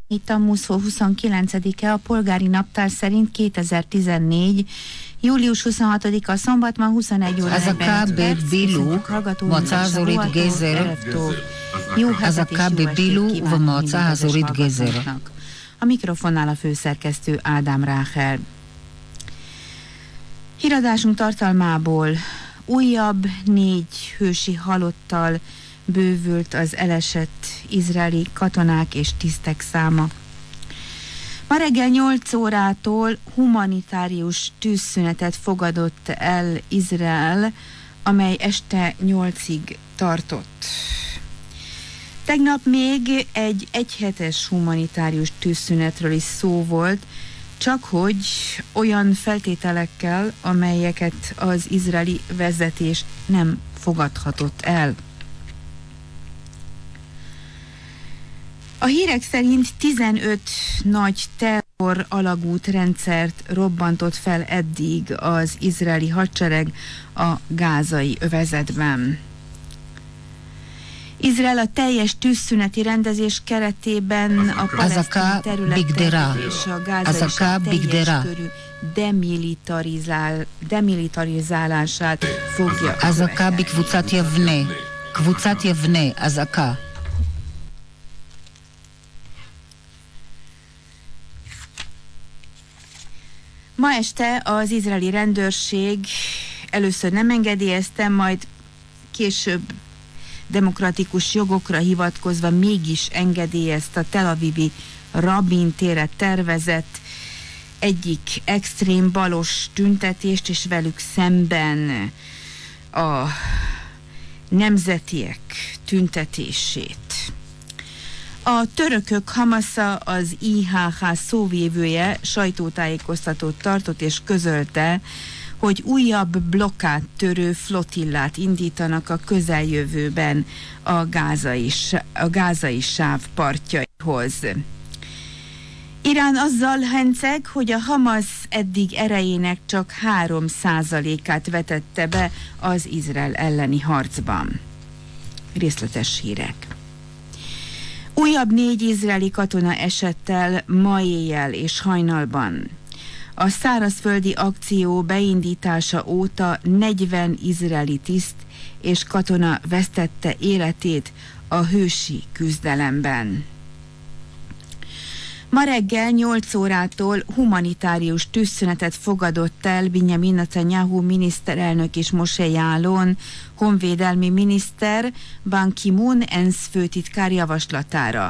Itt a Muszó 29-e, a polgári naptár szerint 2014. július 26-a szombat, ma 21 óra 45 perc. מועצה אזורית גזר, אזעקה בבילו ובמועצה האזורית גזר. A mikrofonnál a főszerkesztő Ádám Ráhel. Híradásunk tartalmából újabb 4 hősi halottal bővült az elesett izraeli katonák és tisztek száma. Ma reggel 8 órától humanitárius tűzszünetet fogadott el Izrael, amely este 8-ig tartott. Tegnap még egy egyhetes humanitárius tűzszünetről is szó volt, csak hogy olyan feltételekkel, amelyeket az izraeli vezetés nem fogadhatott el. A hírek szerint 15 nagy terror alagútrendszert robbantott fel eddig az izraeli hadsereg a gázai övezetben. Izrael a teljes tűzszüneti rendezés keretében a palesztin területeket és a gázai teljes körű demilitarizálását fogja אזעקה בקבוצת יבנה, קבוצת יבנה, אזעקה. Ma este az izraeli rendőrség először nem engedélyezte, majd később demokratikus jogokra hivatkozva mégis engedélyezte a Tel Avivi Rabin térre tervezett egyik extrém balos tüntetést, és velük szemben a nemzetiek tüntetését. A törökök Hamasza, az IHH szóvívője sajtótájékoztatót tartott és közölte, hogy újabb blokkádtörő flotillát indítanak a közeljövőben a gázai sáv partjaihoz. Irán azzal henceg, hogy a Hamas eddig erejének csak 3%-át vetette be az Izrael elleni harcban. Részletes hírek. Újabb 4 izraeli katona esett el ma éjjel és hajnalban. A szárazföldi akció beindítása óta 40 izraeli tiszt és katona vesztette életét a hősi küzdelemben. Ma reggel 8 órától humanitárius tűzszünetet fogadott el Benjamin Netanyahu miniszterelnök és Moshe Yaalon honvédelmi miniszter Ban Ki-moon ENSZ főtitkár javaslatára.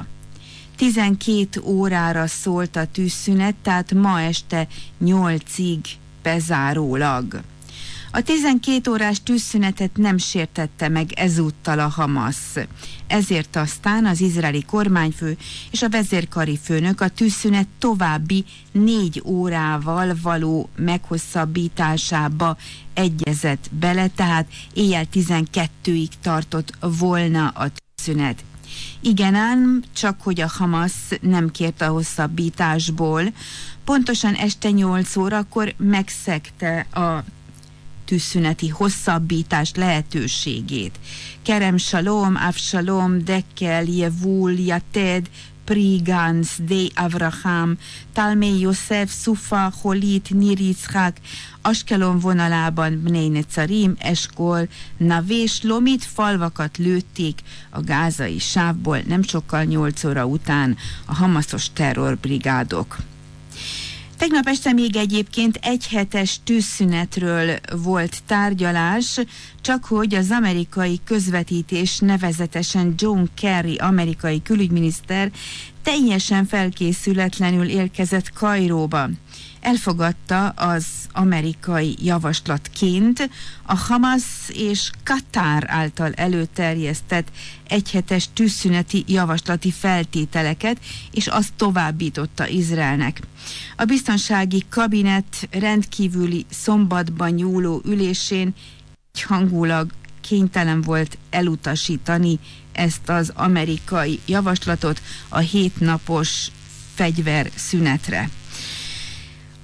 12 órára szólt a tűzszünet, tehát ma este 8-ig bezárólag. A 12 órás tűzszünetet nem sértette meg ezúttal a Hamas. Ezért aztán az izraeli kormányfő és a vezérkari főnök a tűzszünet további 4 órával való meghosszabbításába egyezett bele, tehát éjjel 12-ig tartott volna a tűzszünet. Igen ám, csak hogy a Hamas nem kért a hosszabbításból. Pontosan este 8 órakor megszegte a tűzszüneti hosszabbítás lehetőségét. Kerem Shalom, Avshalom, Dekel, Jevul, Yated, Pri Gans, Dei Avraham, Talmei Yosef, Sufa, Holit, Nir Yitzhak, Askelon vonalában Bnei Netzarim, Eskol, Navé, Lomit falvakat lőtték a gázai sávból nem sokkal 8 óra után a hamaszos terrorbrigádok. Tegnap este még egyébként egyhetes tűzszünetről volt tárgyalás, csak hogy az amerikai közvetítés, nevezetesen John Kerry amerikai külügyminiszter teljesen felkészületlenül érkezett Kairóba. Elfogadta az amerikai javaslatként a Hamas és Katár által előterjesztett egyhetes tűzszüneti javaslati feltételeket, és azt továbbította Izraelnek. A biztonsági kabinet rendkívüli szombatban nyúló ülésén egyhangulag kénytelen volt elutasítani ezt az amerikai javaslatot a 7 napos fegyverszünetre.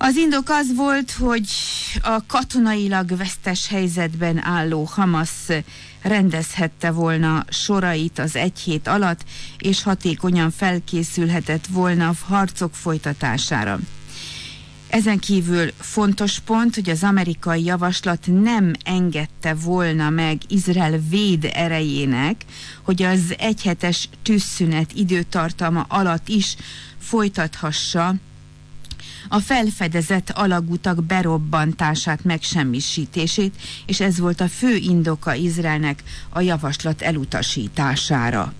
Az indok az volt, hogy a katonailag vesztes helyzetben álló Hamasz rendezhette volna sorait az egy hét alatt, és hatékonyan felkészülhetett volna a harcok folytatására. Ezen kívül fontos pont, hogy az amerikai javaslat nem engedte volna meg Izrael véd erejének, hogy az egyhetes tűzszünet időtartama alatt is folytathassa a felfedezett alagutak berobbantását, megsemmisítését, és ez volt a fő indoka Izraelnek a javaslat elutasítására.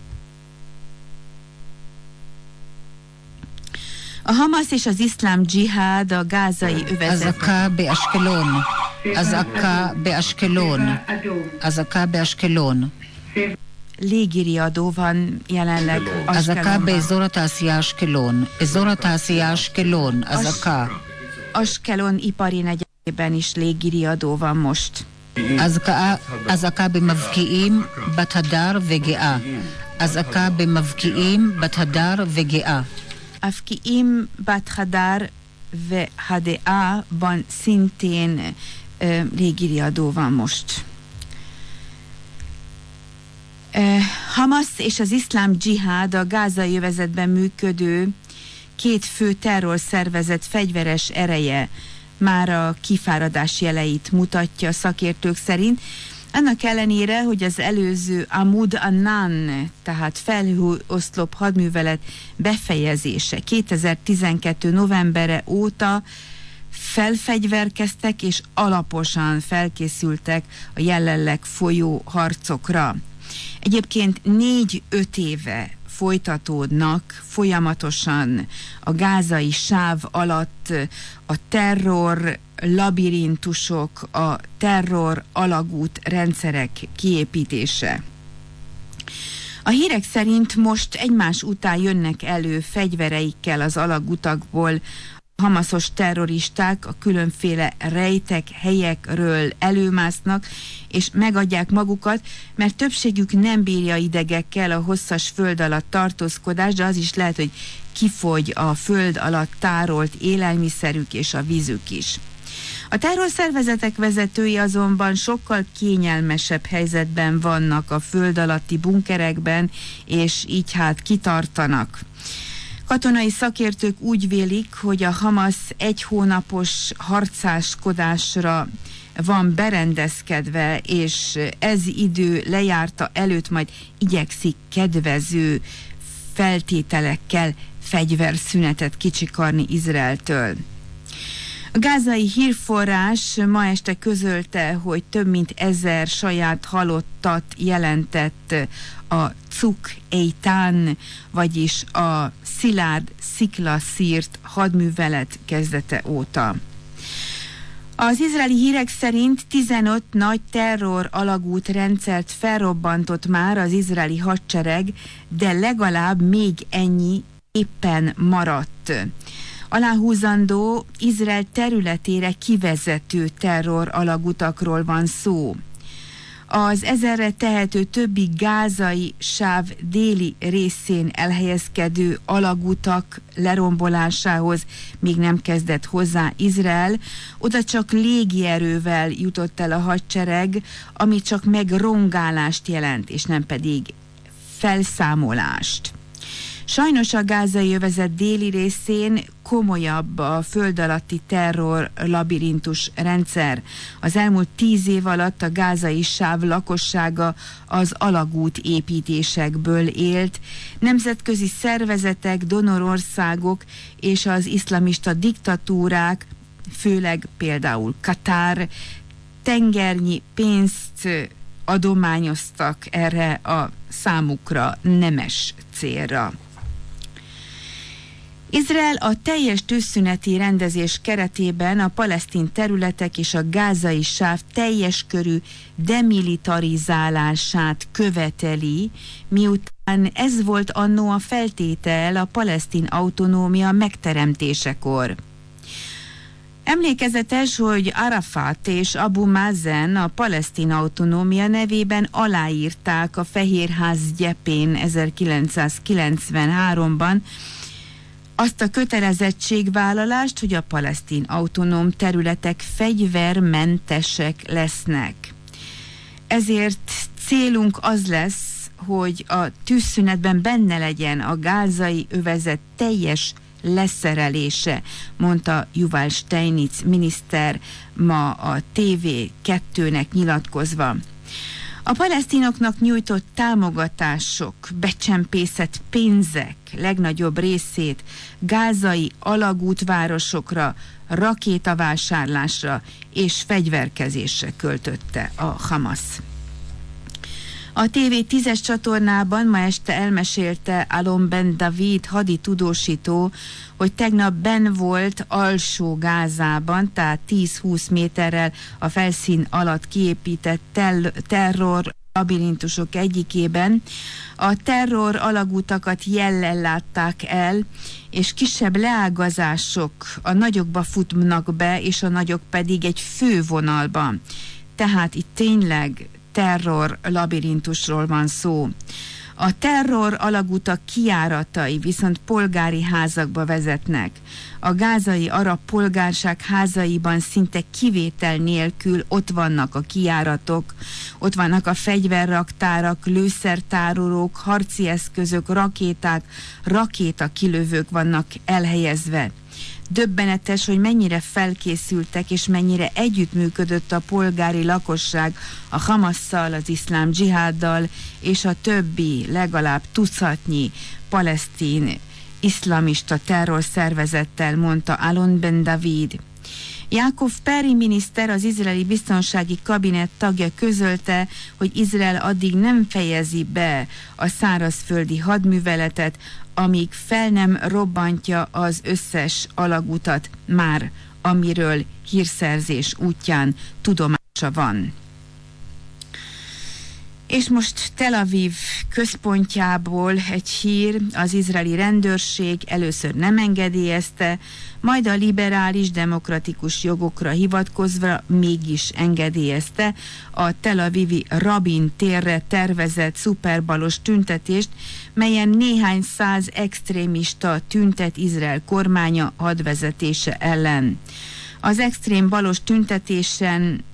A Hamasz és az iszlám dzsihád a gázai övezetben. Légiriadó van jelenleg Askelon ipari negyedében is légiriadó van most. אזעקה במבקיעים בת הדר וגאה. אזעקה במבקיעים בת הדר וגאה. Afkiim Bat Hadar ve Hadea-ban szintén légiriadó van most. Hamasz és az iszlám dzsihád a gázai övezetben működő két fő terrorszervezet fegyveres ereje már a kifáradás jeleit mutatja szakértők szerint, annak ellenére, hogy az előző Amud Annan, tehát felhőoszlop hadművelet befejezése 2012. novembere óta felfegyverkeztek és alaposan felkészültek a jelenleg folyó harcokra. Egyébként 4-5 éve folytatódnak folyamatosan a gázai sáv alatt a terror labirintusok, a terror alagút rendszerek kiépítése. A hírek szerint most egymás után jönnek elő fegyvereikkel az alagutakból hamaszos terroristák, a különféle rejtek helyekről előmásznak, és megadják magukat, mert többségük nem bírja idegekkel a hosszas föld alatt tartózkodást, de az is lehet, hogy kifogy a föld alatt tárolt élelmiszerük és a vízük is. A terrorszervezetek vezetői azonban sokkal kényelmesebb helyzetben vannak a föld alatti bunkerekben, és így hát kitartanak. Katonai szakértők úgy vélik, hogy a Hamasz egy hónapos harcáskodásra van berendezkedve, és ez idő lejárta előtt majd igyekszik kedvező feltételekkel fegyverszünetet kicsikarni Izraeltől. A gázai hírforrás ma este közölte, hogy több mint 1000 saját halottat jelentett a Cuk Eitan, vagyis a szilárd sziklaszírt hadművelet kezdete óta. Az izraeli hírek szerint 15 nagy terror alagút rendszert felrobbantott már az izraeli hadsereg, de legalább még ennyi éppen maradt. Aláhúzandó, Izrael területére kivezető terror alagutakról van szó. Az 1000-re tehető többi gázai sáv déli részén elhelyezkedő alagutak lerombolásához még nem kezdett hozzá Izrael, oda csak légierővel jutott el a hadsereg, ami csak megrongálást jelent, és nem pedig felszámolást. Sajnos a gázai övezet déli részén komolyabb a föld alatti terror labirintus rendszer. Az elmúlt 10 év alatt a gázai sáv lakossága az alagút építésekből élt. Nemzetközi szervezetek, donorországok és az iszlamista diktatúrák, főleg például Katár, tengernyi pénzt adományoztak erre a számukra nemes célra. Izrael a teljes tűzszüneti rendezés keretében a palesztin területek és a gázai sáv teljes körű demilitarizálását követeli, miután ez volt annó a feltétel a palesztin autonómia megteremtésekor. Emlékezetes, hogy Arafat és Abu Mazen a palesztin autonómia nevében aláírták a Fehérház gyepén 1993-ban azt a kötelezettségvállalást, hogy a palesztin autonóm területek fegyvermentesek lesznek. Ezért célunk az lesz, hogy a tűzszünetben benne legyen a gázai övezet teljes leszerelése, mondta Yuval Steinitz miniszter ma a TV2-nek nyilatkozva. A palesztinoknak nyújtott támogatások, becsempészett pénzek legnagyobb részét gázai alagútvárosokra, rakétavásárlásra és fegyverkezésre költötte a Hamas. A TV10-es csatornában ma este elmesélte Alon Ben David haditudósító, hogy tegnap benn volt alsó Gázában, tehát 10-20 méterrel a felszín alatt kiépített terror labirintusok egyikében. A terror alagútakat jellel látták el, és kisebb leágazások a nagyokba futnak be, és a nagyok pedig egy fővonalban. Tehát itt tényleg terror labirintusról van szó. A terror alagútak kijáratai viszont polgári házakba vezetnek. A gázai arab polgárság házaiban szinte kivétel nélkül ott vannak a kijáratok, ott vannak a fegyverraktárak, lőszertárolók, harci eszközök, rakéták, rakétakilövők vannak elhelyezve. Döbbenetes, hogy mennyire felkészültek és mennyire együttműködött a polgári lakosság a Hamasszal, az iszlám dzsiháddal és a többi legalább tucatnyi palesztin iszlamista terrorszervezettel, mondta Alon Ben David. Jacob Peri miniszter, az izraeli biztonsági kabinet tagja közölte, hogy Izrael addig nem fejezi be a szárazföldi hadműveletet, amíg fel nem robbantja az összes alagutat már, amiről hírszerzés útján tudomása van. És most Tel Aviv központjából egy hír: az izraeli rendőrség először nem engedélyezte, majd a liberális demokratikus jogokra hivatkozva mégis engedélyezte a Tel Avivi Rabin térre tervezett szuperbalos tüntetést, melyen néhány száz extrémista tüntet Izrael kormánya hadvezetése ellen. Az extrém balos tüntetésen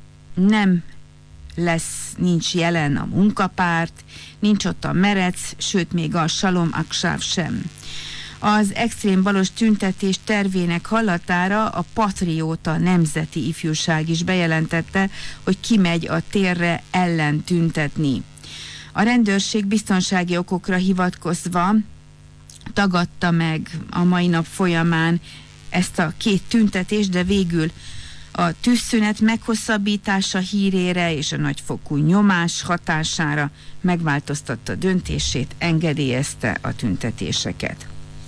nincs jelen a munkapárt, nincs ott a Merec, sőt még a Shalom Aksav sem. Az extrém balos tüntetés tervének hallatára a Patrióta Nemzeti Ifjúság is bejelentette, hogy kimegy a térre ellen tüntetni. A rendőrség biztonsági okokra hivatkozva tagadta meg a mai nap folyamán ezt a két tüntetést, de végül a tűzszünet meghosszabbítása hírére és a nagyfokú nyomás hatására megváltoztatta döntését, engedélyezte a tüntetéseket.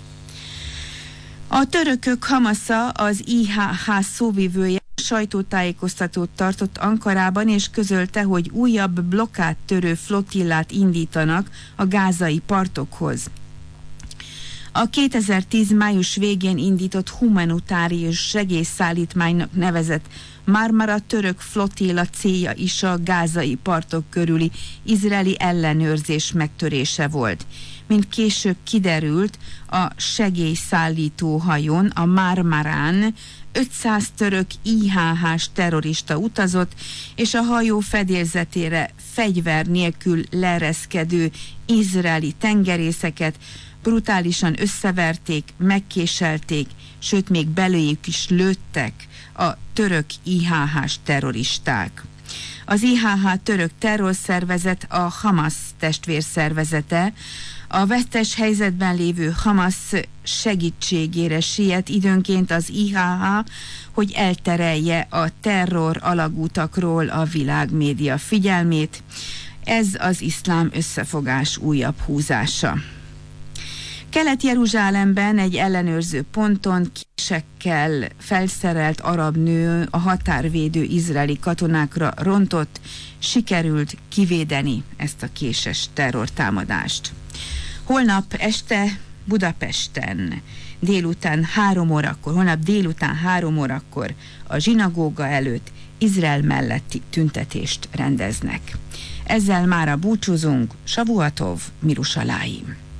A törökök Hamasza, az IHH szóvivője, sajtótájékoztatót tartott Ankarában, és közölte, hogy újabb blokkádtörő flottillát indítanak a gázai partokhoz. A 2010 május végén indított humanitárius segélyszállítmánynak nevezett Marmara török flottilla célja is a gázai partok körüli izraeli ellenőrzés megtörése volt. Mint később kiderült, a segélyszállító hajón, a Marmarán 500 török IHH-s terrorista utazott, és a hajó fedélzetére fegyver nélkül leereszkedő izraeli tengerészeket brutálisan összeverték, megkéselték, sőt még belőjük is lőttek a török IHH-s terroristák. Az IHH török terrorszervezet a Hamas testvérszervezete. A vesztes helyzetben lévő Hamas segítségére siet időnként az IHH, hogy elterelje a terror alagútakról a világmédia figyelmét. Ez az iszlám összefogás újabb húzása. Kelet-Jeruzsálemben egy ellenőrző ponton késekkel felszerelt arab nő a határvédő izraeli katonákra rontott, sikerült kivédeni ezt a késes terrortámadást. Holnap este Budapesten holnap délután 3 órakor a zsinagóga előtt Izrael melletti tüntetést rendeznek. Ezzel mára búcsúzunk, Savuatov, Mirusaláim.